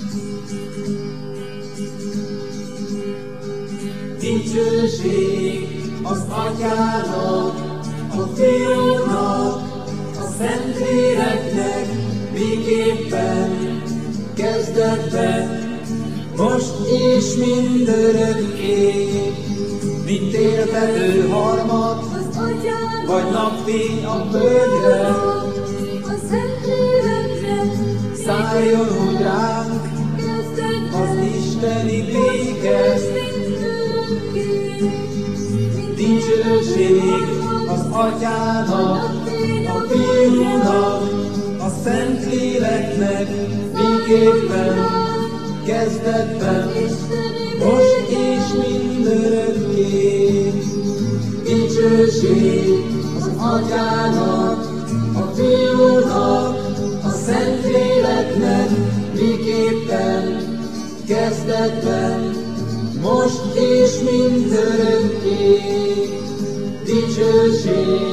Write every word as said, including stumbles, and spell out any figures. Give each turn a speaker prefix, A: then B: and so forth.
A: Dicsőség az Atyának, a Fiúnak, a Szentléleknek, miképpen kezdetben, most és mindörökké, mint éltető harmat, vagy napfény a földre,
B: a Szentlélekre,
A: szálljon úgy ránk az isteni béke. Dicsőség az Atyának, a Fiúnak, a Szentléleknek, miképpen kezdetben, most és mindörökké. Dicsőség az Atyának, a Fiúnak, a Szentléleknek, miképpen kezdetben, most és mindörökké. Dicsőség